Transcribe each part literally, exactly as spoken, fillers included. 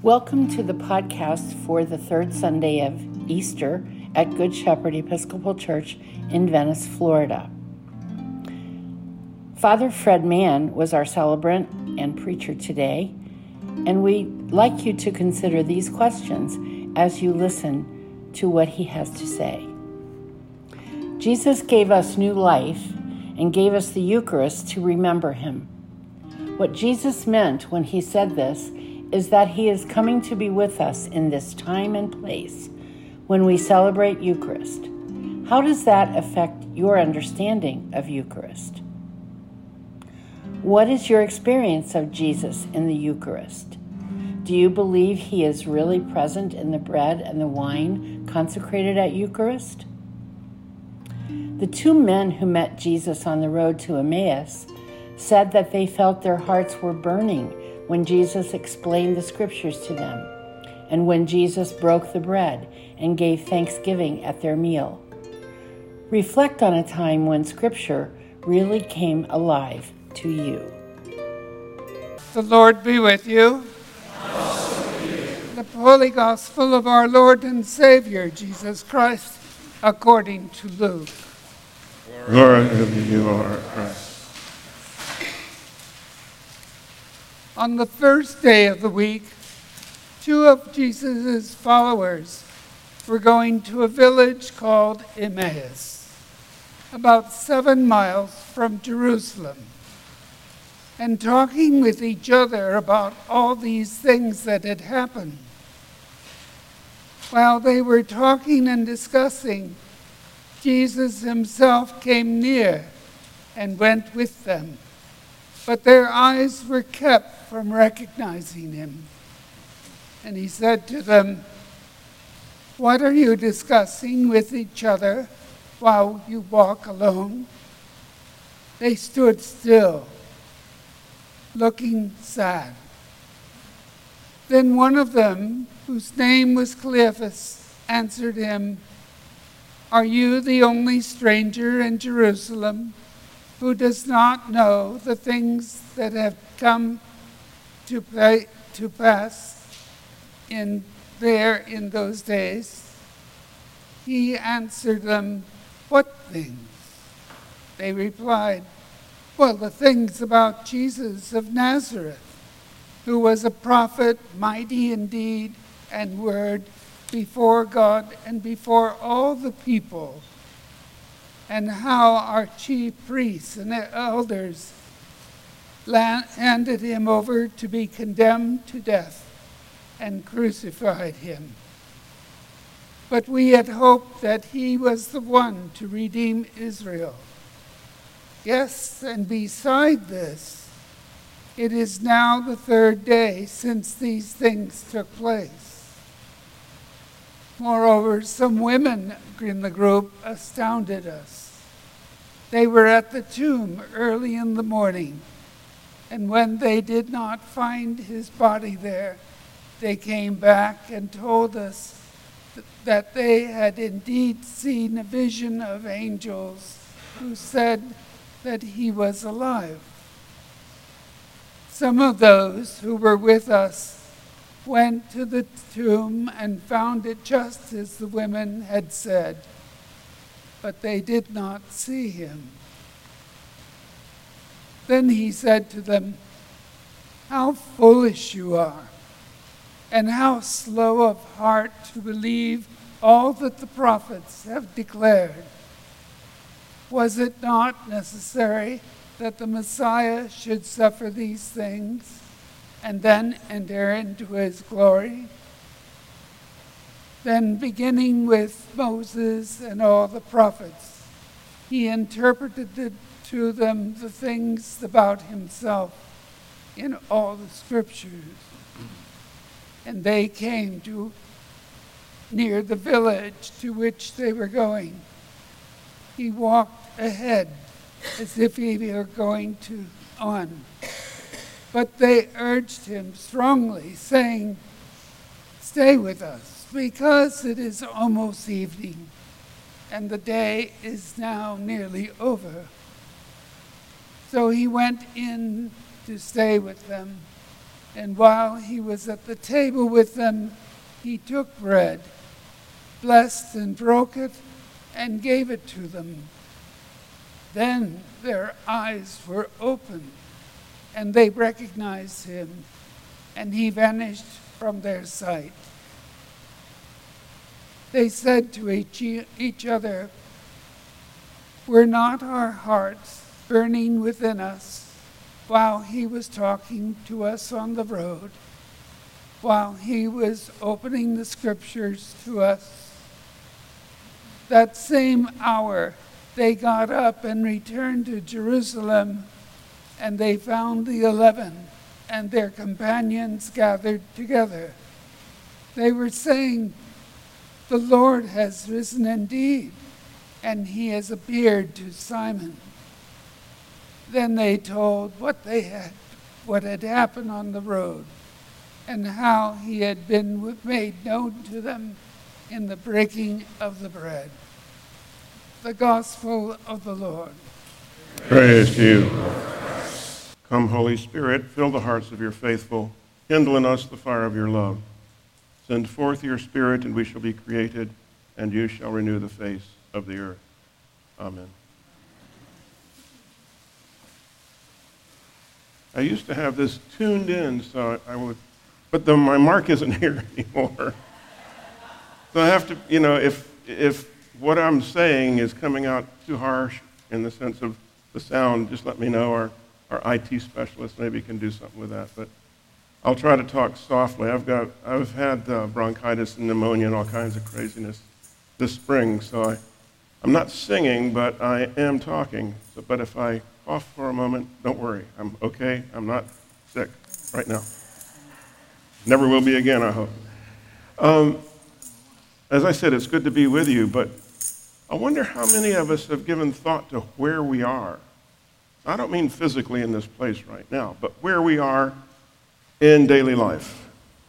Welcome to the podcast for the third Sunday of Easter at Good Shepherd Episcopal Church in Venice, Florida. Father Fred Mann was our celebrant and preacher today, and we'd like you to consider these questions as you listen to what he has to say. Jesus gave us new life and gave us the Eucharist to remember him. What Jesus meant when he said this is that he is coming to be with us in this time and place when we celebrate Eucharist. How does that affect your understanding of Eucharist? What is your experience of Jesus in the Eucharist? Do you believe he is really present in the bread and the wine consecrated at Eucharist? The two men who met Jesus on the road to Emmaus said that they felt their hearts were burning when Jesus explained the scriptures to them, and when Jesus broke the bread and gave thanksgiving at their meal. Reflect on a time when scripture really came alive to you. The Lord be with you. Also with you. The Holy Gospel of our Lord and Savior, Jesus Christ, according to Luke. Glory to you, Lord Christ. On the first day of the week, two of Jesus' followers were going to a village called Emmaus, about seven miles from Jerusalem, and talking with each other about all these things that had happened. While they were talking and discussing, Jesus himself came near and went with them, but their eyes were kept from recognizing him. And he said to them, "What are you discussing with each other while you walk alone?" They stood still, looking sad. Then one of them, whose name was Cleophas, answered him, "Are you the only stranger in Jerusalem who does not know the things that have come to, play, to pass in there in those days?" He answered them, "What things?" They replied, "Well, the things about Jesus of Nazareth, who was a prophet, mighty in deed and word before God and before all the people, and how our chief priests and elders handed him over to be condemned to death and crucified him. But we had hoped that he was the one to redeem Israel. Yes, and beside this, it is now the third day since these things took place." Moreover, some women in the group astounded us. They were at the tomb early in the morning, and when they did not find his body there, they came back and told us th- that they had indeed seen a vision of angels who said that he was alive. Some of those who were with us went to the tomb and found it just as the women had said, but they did not see him. Then he said to them, "How foolish you are, and how slow of heart to believe all that the prophets have declared. Was it not necessary that the Messiah should suffer these things and then enter into his glory?" Then, beginning with Moses and all the prophets, he interpreted to them the things about himself in all the scriptures. And they came to near the village to which they were going. He walked ahead as if he were going to on. But they urged him strongly, saying, "Stay with us, because it is almost evening, and the day is now nearly over." So he went in to stay with them. And while he was at the table with them, he took bread, blessed and broke it, and gave it to them. Then their eyes were opened, and they recognized him, and he vanished from their sight. They said to each, each other, "Were not our hearts burning within us while he was talking to us on the road, while he was opening the scriptures to us?" That same hour they got up and returned to Jerusalem, and they found the eleven and their companions gathered together. They were saying, "The Lord has risen indeed, and he has appeared to Simon." Then they told what they had, what had happened on the road, and how he had been made known to them in the breaking of the bread. The Gospel of the Lord. Praise to you. Come, Holy Spirit, fill the hearts of your faithful. Kindle in us the fire of your love. Send forth your Spirit, and we shall be created, and you shall renew the face of the earth. Amen. I used to have this tuned in, so I would, but the, my mark isn't here anymore. So I have to, you know, if if what I'm saying is coming out too harsh in the sense of the sound, just let me know. Our, our I T specialist maybe can do something with that. But I'll try to talk softly. I've got, I've had uh, bronchitis and pneumonia and all kinds of craziness this spring, so I, I'm not singing, but I am talking. So, but if I cough for a moment, don't worry. I'm okay. I'm not sick right now. Never will be again, I hope. Um, as I said, it's good to be with you, but I wonder how many of us have given thought to where we are. I don't mean physically in this place right now, but where we are in daily life.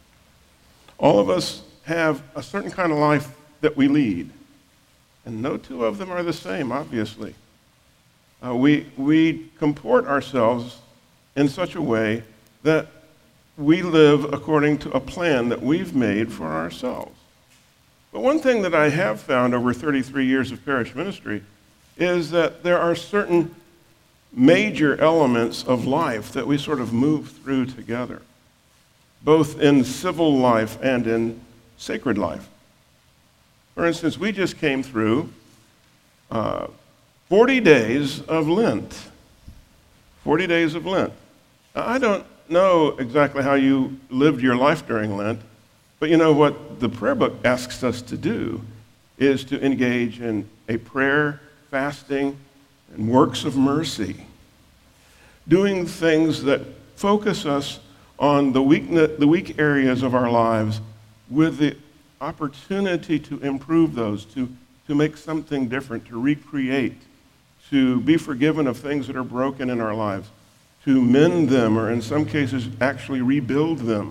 All of us have a certain kind of life that we lead, and no two of them are the same, obviously. Uh, we, we comport ourselves in such a way that we live according to a plan that we've made for ourselves. But one thing that I have found over thirty-three years of parish ministry is that there are certain major elements of life that we sort of move through together, both in civil life and in sacred life. For instance, we just came through uh, forty days of Lent. forty days of Lent. Now, I don't know exactly how you lived your life during Lent, but you know what the prayer book asks us to do is to engage in a prayer, fasting, and works of mercy. Doing things that focus us on the weak, the weak areas of our lives with the opportunity to improve those, to, to make something different, to recreate, to be forgiven of things that are broken in our lives, to mend them, or in some cases, actually rebuild them.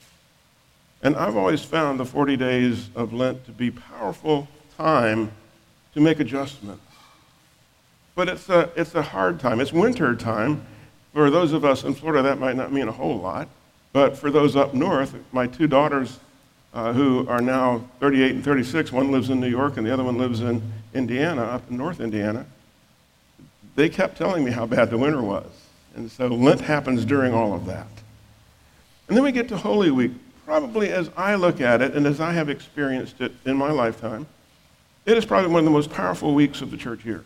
And I've always found the forty days of Lent to be a powerful time to make adjustments. But it's a, it's a hard time. It's winter time. For those of us in Florida, that might not mean a whole lot. But for those up north, my two daughters, uh, who are now thirty-eight and thirty-six, one lives in New York and the other one lives in Indiana, up in North Indiana, they kept telling me how bad the winter was. And so Lent happens during all of that. And then we get to Holy Week. Probably as I look at it and as I have experienced it in my lifetime, it is probably one of the most powerful weeks of the church year.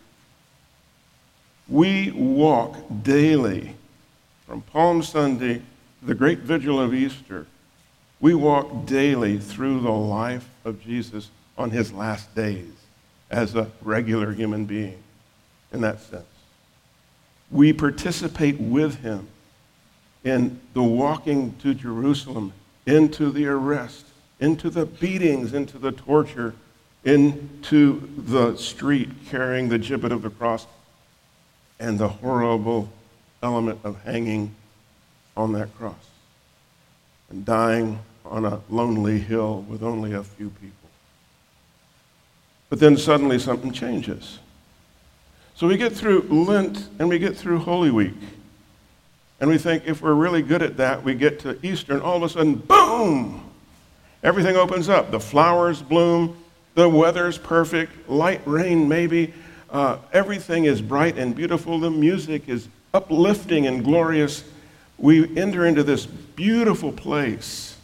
We walk daily from Palm Sunday to the great vigil of Easter. We walk daily through the life of Jesus on his last days as a regular human being in that sense. We participate with him in the walking to Jerusalem, into the arrest, into the beatings, into the torture, into the street carrying the gibbet of the cross, and the horrible element of hanging on that cross and dying on a lonely hill with only a few people. But then suddenly something changes. So we get through Lent and we get through Holy Week. And we think if we're really good at that, we get to Easter and all of a sudden, boom, everything opens up. The flowers bloom, the weather's perfect, light rain maybe, uh, everything is bright and beautiful, the music is uplifting and glorious. We enter into this beautiful place.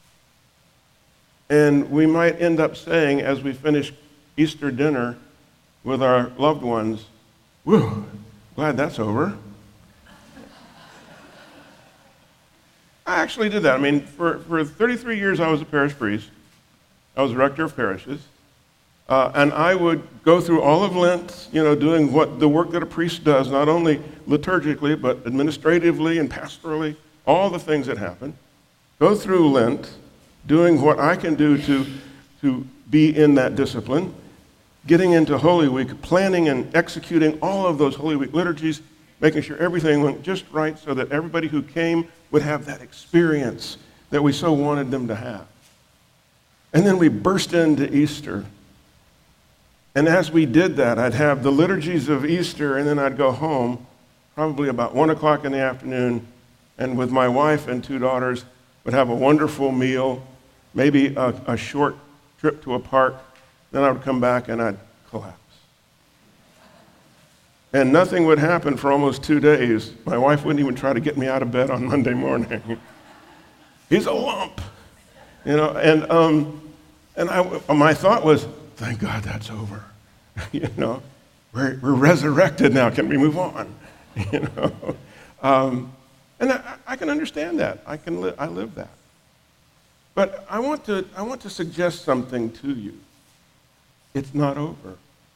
And we might end up saying, as we finish Easter dinner with our loved ones, whew, glad that's over. I actually did that. I mean, for, for thirty-three years I was a parish priest. I was rector of parishes. Uh, and I would go through all of Lent, you know, doing what the work that a priest does, not only liturgically, but administratively and pastorally, all the things that happen. Go through Lent, doing what I can do to, to be in that discipline, getting into Holy Week, planning and executing all of those Holy Week liturgies, making sure everything went just right so that everybody who came would have that experience that we so wanted them to have. And then we burst into Easter. And as we did that, I'd have the liturgies of Easter, and then I'd go home, probably about one o'clock in the afternoon, and with my wife and two daughters, would have a wonderful meal, maybe a, a short trip to a park. Then I would come back and I'd collapse. And nothing would happen for almost two days. My wife wouldn't even try to get me out of bed on Monday morning. He's a lump, you know. And um, and I, my thought was, thank God that's over. you know, we're we're resurrected now. Can we move on? you know, um, and I, I can understand that. I can li- I live that. But I want to I want to suggest something to you. It's not over.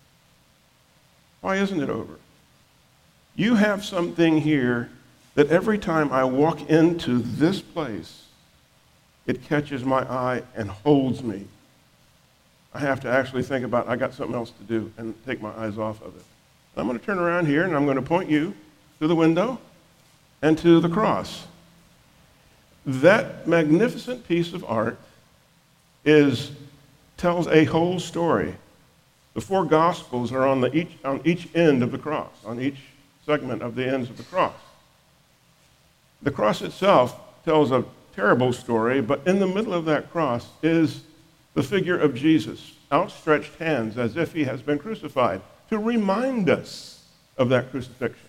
Why isn't it over? You have something here that every time I walk into this place, it catches my eye and holds me. I have to actually think about, I got something else to do, and take my eyes off of it. I'm going to turn around here, and I'm going to point you to the window and to the cross. That magnificent piece of art is tells a whole story. The four Gospels are on, the each, on each end of the cross, on each segment of the ends of the cross. The cross itself tells a terrible story, but in the middle of that cross is the figure of Jesus, outstretched hands as if he has been crucified, to remind us of that crucifixion.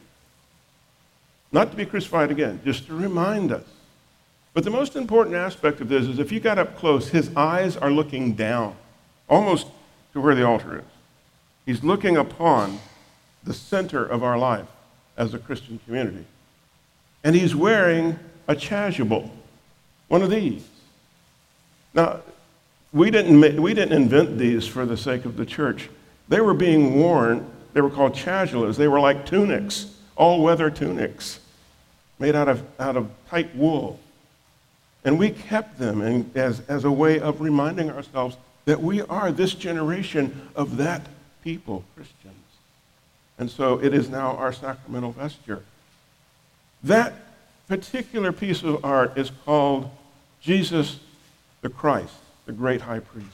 Not to be crucified again, just to remind us. But the most important aspect of this is if you got up close, his eyes are looking down, almost to where the altar is. He's looking upon the center of our life as a Christian community. And he's wearing a chasuble, one of these. Now, we didn't, we didn't invent these for the sake of the church. They were being worn, they were called chasulas. They were like tunics, all-weather tunics, made out of, out of tight wool. And we kept them in, as, as a way of reminding ourselves that we are this generation of that people, Christians. And so it is now our sacramental vesture. That particular piece of art is called Jesus the Christ, the great high priest.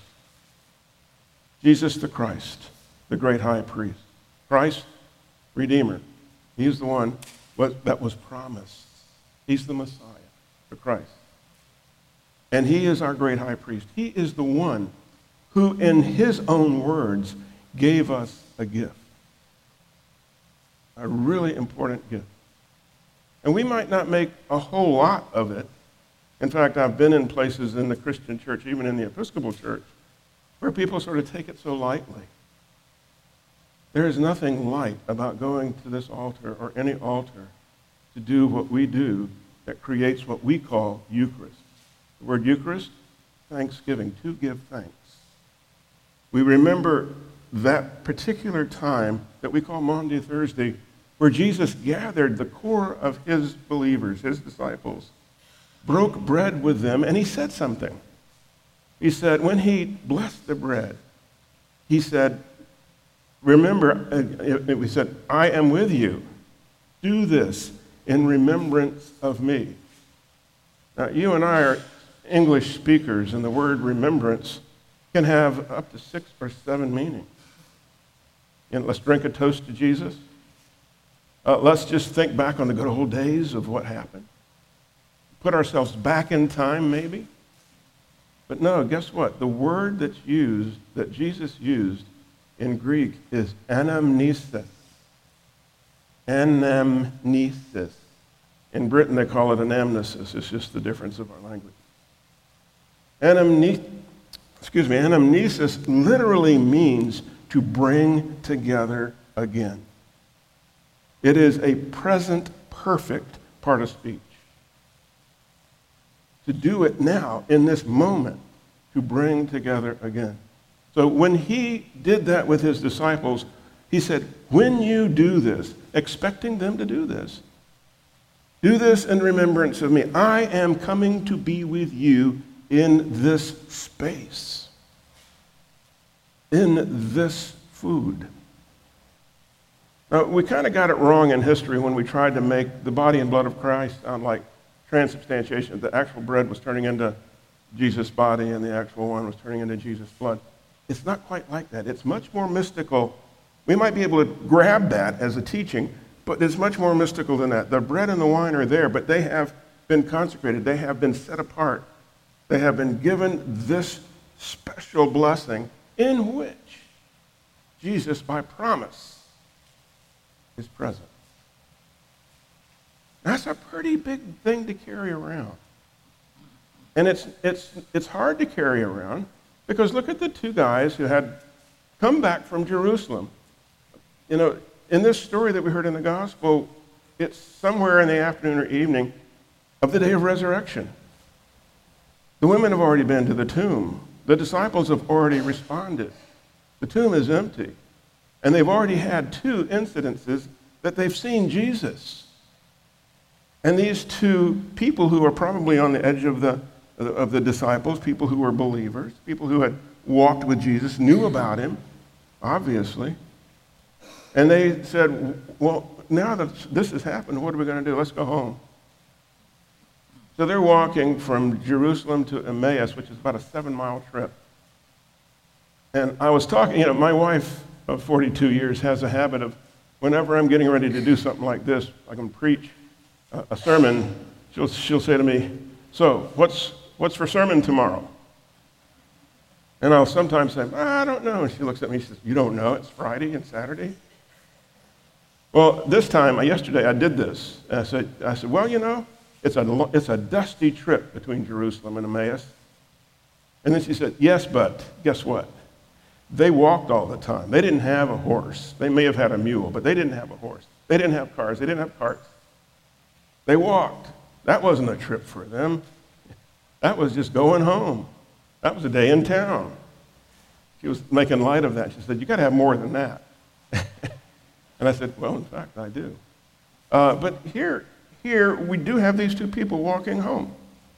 Jesus the Christ, the great high priest. Christ, Redeemer. He's the one that was promised. He's the Messiah, the Christ. And he is our great high priest. He is the one who, in his own words, gave us a gift. A really important gift. And we might not make a whole lot of it. In fact, I've been in places in the Christian church, even in the Episcopal church, where people sort of take it so lightly. There is nothing light about going to this altar or any altar to do what we do that creates what we call Eucharist. The word Eucharist, thanksgiving, to give thanks. We remember that particular time that we call Maundy Thursday, where Jesus gathered the core of his believers, his disciples, broke bread with them, and he said something. He said, when he blessed the bread, he said, remember, uh, he said, I am with you. Do this in remembrance of me. Now, you and I are English speakers, and the word remembrance can have up to six or seven meanings. You know, let's drink a toast to Jesus. Uh, let's just think back on the good old days of what happened. Put ourselves back in time, maybe. But no, guess what? The word that's used, that Jesus used in Greek is anamnesis. Anamnesis. In Britain, they call it anamnesis. It's just the difference of our language. Anamnesis, excuse me, anamnesis literally means to bring together again. It is a present perfect part of speech. To do it now, in this moment, to bring together again. So when he did that with his disciples, he said, when you do this, expecting them to do this, do this in remembrance of me. I am coming to be with you in this space, in this food. Now, we kind of got it wrong in history when we tried to make the body and blood of Christ sound like transubstantiation. The actual bread was turning into Jesus' body and the actual wine was turning into Jesus' blood. It's not quite like that. It's much more mystical. We might be able to grab that as a teaching, but it's much more mystical than that. The bread and the wine are there, but they have been consecrated. They have been set apart. They have been given this special blessing in which Jesus, by promise, is present. That's a pretty big thing to carry around. And it's, it's, it's hard to carry around because look at the two guys who had come back from Jerusalem. You know, in this story that we heard in the gospel, it's somewhere in the afternoon or evening of the day of resurrection. The women have already been to the tomb. The disciples have already responded. The tomb is empty. And they've already had two incidences that they've seen Jesus. And these two people who are probably on the edge of the, of the disciples, people who were believers, people who had walked with Jesus, knew about him, obviously. And they said, well, now that this has happened, what are we going to do? Let's go home. So they're walking from Jerusalem to Emmaus, which is about a seven-mile trip. And I was talking, you know, my wife of forty-two years has a habit of, whenever I'm getting ready to do something like this, I can preach a, a sermon, she'll, she'll say to me, so what's, what's for sermon tomorrow? And I'll sometimes say, I don't know. And she looks at me, she says, you don't know? It's Friday and Saturday? Well, this time, yesterday, I did this. I said, I said, well, you know, it's a, it's a dusty trip between Jerusalem and Emmaus. And then she said, yes, but guess what? They walked all the time. They didn't have a horse. They may have had a mule, but they didn't have a horse. They didn't have cars. They didn't have carts. They walked. That wasn't a trip for them. That was just going home. That was a day in town. She was making light of that. She said, you got to have more than that. And I said, well, in fact, I do. Uh, but here, here we do have these two people walking home.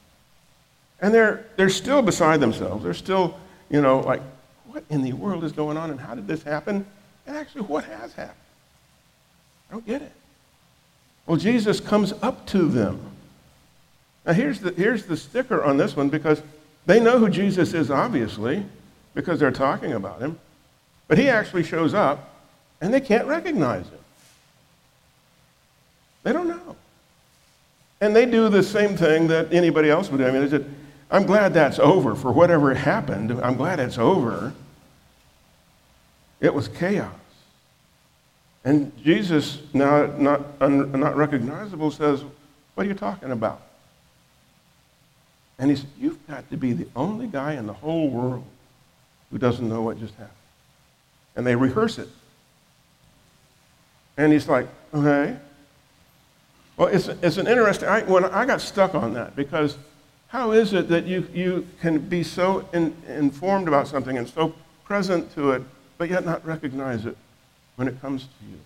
And they're, they're still beside themselves. They're still, you know, like, what in the world is going on and how did this happen? And actually, what has happened? I don't get it. Well, Jesus comes up to them. Now, here's the, here's the sticker on this one because they know who Jesus is, obviously, because they're talking about him. But he actually shows up, and they can't recognize him. They don't know. And they do the same thing that anybody else would do. I mean, they said, I'm glad that's over. For whatever happened, I'm glad it's over. It was chaos. And Jesus, now not, un, not recognizable, says, what are you talking about? And he said, you've got to be the only guy in the whole world who doesn't know what just happened. And they rehearse it. And he's like, okay. Well, it's, it's an interesting, I, when I got stuck on that, because how is it that you, you can be so in, informed about something and so present to it, but yet not recognize it when it comes to you?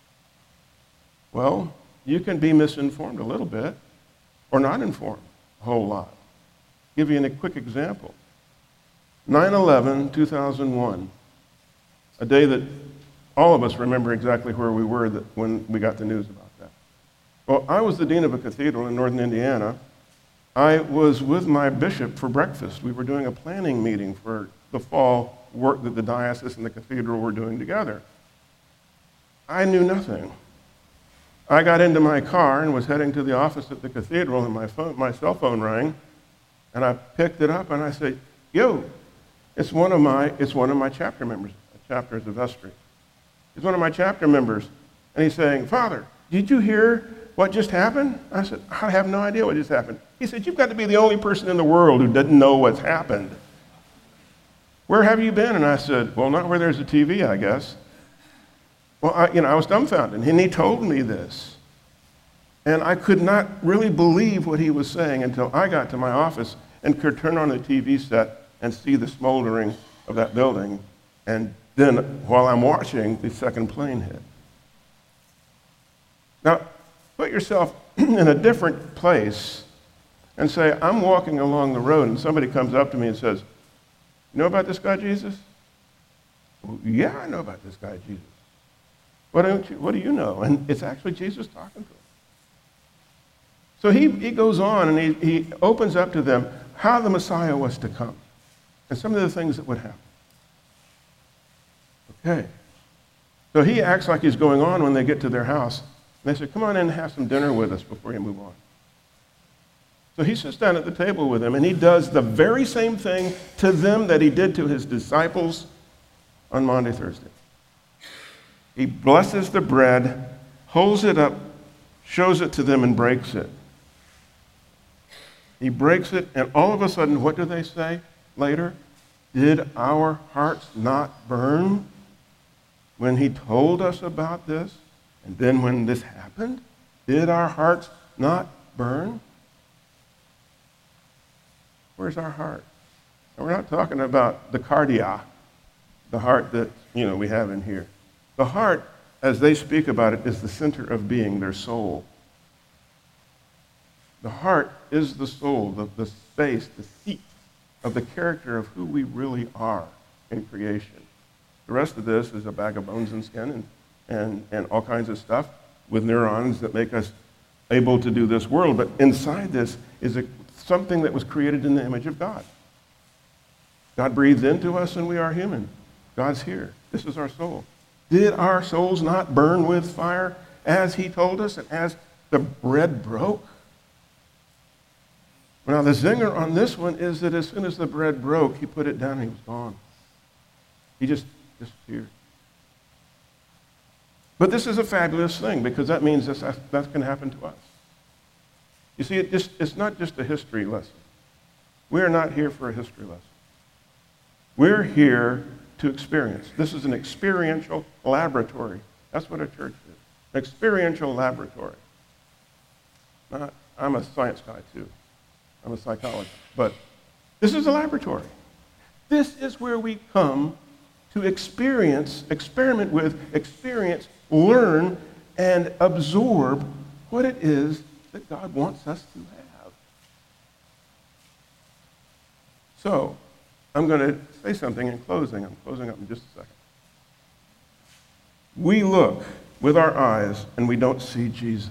Well, you can be misinformed a little bit or not informed a whole lot. I'll give you a quick example. nine eleven, two thousand one, a day that all of us remember exactly where we were that, when we got the news about that. Well, I was the dean of a cathedral in northern Indiana. I was with my bishop for breakfast. We were doing a planning meeting for the fall work that the diocese and the cathedral were doing together. I knew nothing. I got into my car and was heading to the office at the cathedral, and my phone, my cell phone rang, and I picked it up and I said, "Yo, it's one of my it's one of my chapter members. Chapter is a vestry. He's one of my chapter members, and he's saying, 'Father, did you hear what just happened?' I said, 'I have no idea what just happened.' He said, 'You've got to be the only person in the world who doesn't know what's happened. Where have you been?' And I said, 'Well, not where there's a T V, I guess.' Well, I, you know, I was dumbfounded, and he told me this. And I could not really believe what he was saying until I got to my office and could turn on the T V set and see the smoldering of that building. And then, while I'm watching, the second plane hit. Now, put yourself in a different place and say, I'm walking along the road, and somebody comes up to me and says, "You know about this guy, Jesus?" Well, yeah, I know about this guy, Jesus. What don't you, what do you know? And it's actually Jesus talking to him. So he, he goes on and he, he opens up to them how the Messiah was to come and some of the things that would happen. Okay. So he acts like he's going on when they get to their house. And they say, "Come on in and have some dinner with us before you move on." So he sits down at the table with them, and he does the very same thing to them that he did to his disciples on Maundy, Thursday. He blesses the bread, holds it up, shows it to them, and breaks it. He breaks it, and all of a sudden, what do they say later? "Did our hearts not burn when he told us about this? And then when this happened, did our hearts not burn?" Where's our heart? And we're not talking about the cardia, the heart that, you know, we have in here. The heart, as they speak about it, is the center of being, their soul. The heart is the soul, the, the space, the seat of the character of who we really are in creation. The rest of this is a bag of bones and skin and, and, and all kinds of stuff with neurons that make us able to do this world. But inside this is a, something that was created in the image of God. God breathes into us and we are human. God's here. This is our soul. Did our souls not burn with fire as he told us and as the bread broke? Now, the zinger on this one is that as soon as the bread broke, he put it down and he was gone. He just disappeared. But this is a fabulous thing because that means that's, that's going to happen to us. You see, it just, it's not just a history lesson. We're not here for a history lesson. We're here to experience. This is an experiential laboratory. That's what a church is. An experiential laboratory. Not, I'm a science guy too. I'm a psychologist. But this is a laboratory. This is where we come to experience, experiment with, experience, learn, and absorb what it is that God wants us to have. So, I'm going to say something in closing. I'm closing up in just a second. We look with our eyes and we don't see Jesus.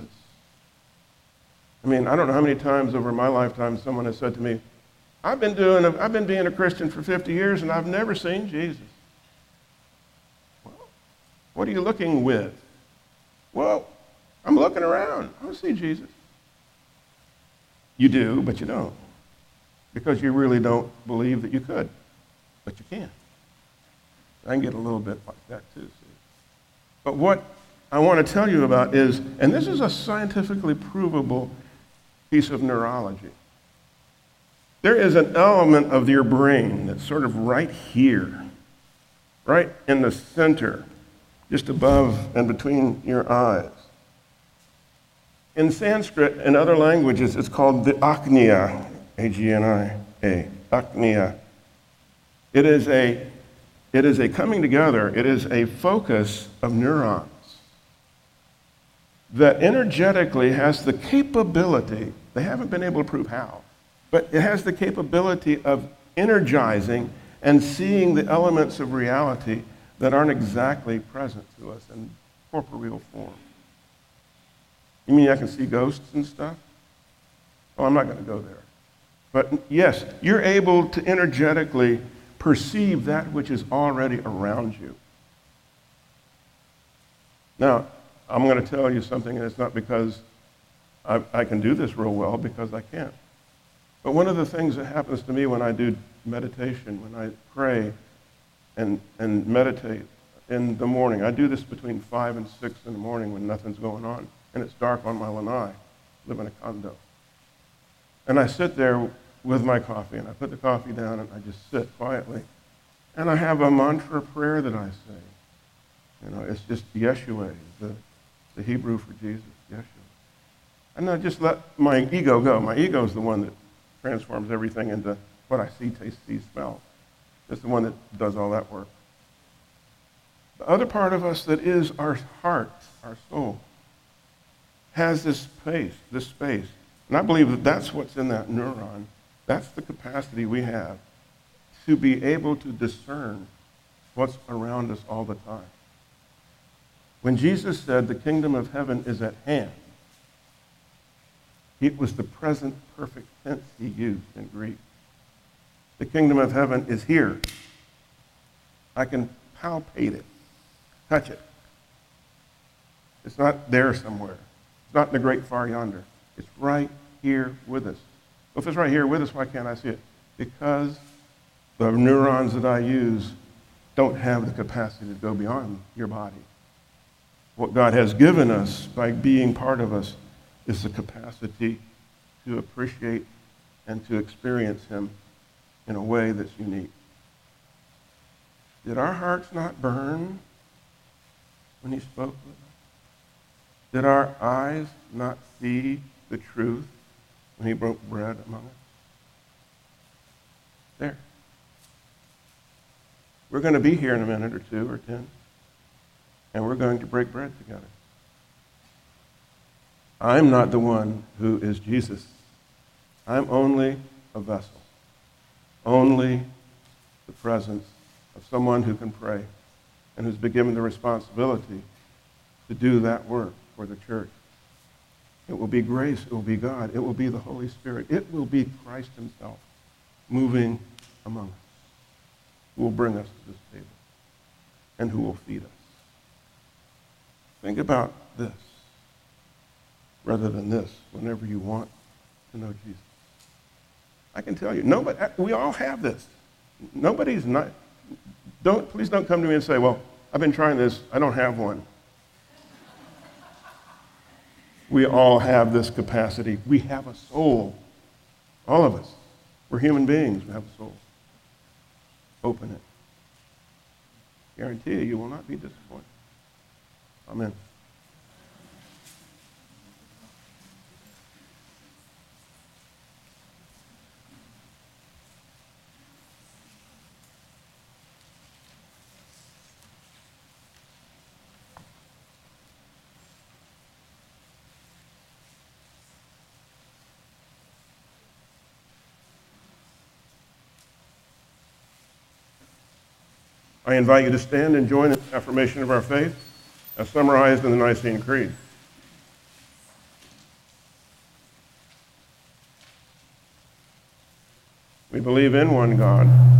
I mean, I don't know how many times over my lifetime someone has said to me, I've been doing, a, I've been being a Christian for fifty years and I've never seen Jesus. Well, what are you looking with? Well, I'm looking around. I don't see Jesus. You do, but you don't. Because you really don't believe that you could. But you can. I can get a little bit like that too, see. But what I want to tell you about is, and this is a scientifically provable piece of neurology. There is an element of your brain that's sort of right here, right in the center, just above and between your eyes. In Sanskrit and other languages, it's called the Agnya, A G N I A, Agnya. It is a, it is a coming together, it is a focus of neurons that energetically has the capability, they haven't been able to prove how, but it has the capability of energizing and seeing the elements of reality that aren't exactly present to us in corporeal form. You mean I can see ghosts and stuff? Oh, I'm not going to go there. But yes, you're able to energetically perceive that which is already around you. Now, I'm going to tell you something, and it's not because I, I can do this real well, because I can't. But one of the things that happens to me when I do meditation, when I pray and, and meditate in the morning, I do this between five and six in the morning when nothing's going on, and it's dark on my lanai. I live in a condo. And I sit there with my coffee, and I put the coffee down, and I just sit quietly. And I have a mantra prayer that I say. You know, it's just Yeshua, the, the Hebrew for Jesus, Yeshua. And I just let my ego go. My ego is the one that transforms everything into what I see, taste, see, smell. It's the one that does all that work. The other part of us that is our heart, our soul, has this space, this space. And I believe that that's what's in that neuron. That's the capacity we have to be able to discern what's around us all the time. When Jesus said the kingdom of heaven is at hand, it was the present perfect tense he used in Greek. The kingdom of heaven is here. I can palpate it, touch it. It's not there somewhere. It's not in the great far yonder. It's right here with us. Well, if it's right here with us, why can't I see it? Because the neurons that I use don't have the capacity to go beyond your body. What God has given us by being part of us is the capacity to appreciate and to experience him in a way that's unique. Did our hearts not burn when he spoke with us? Did our eyes not see the truth when he broke bread among us? There. We're going to be here in a minute or two or ten, and we're going to break bread together. I'm not the one who is Jesus. I'm only a vessel, only the presence of someone who can pray and who's been given the responsibility to do that work for the church. It will be grace, it will be God, it will be the Holy Spirit, it will be Christ himself moving among us, who will bring us to this table and who will feed us. Think about this rather than this whenever you want to know Jesus. I can tell you, nobody, we all have this. Nobody's not, don't, please don't come to me and say, well, I've been trying this, I don't have one. We all have this capacity. We have a soul. All of us. We're human beings. We have a soul. Open it. Guarantee you, you will not be disappointed. Amen. I invite you to stand and join in the affirmation of our faith as summarized in the Nicene Creed. We believe in one God,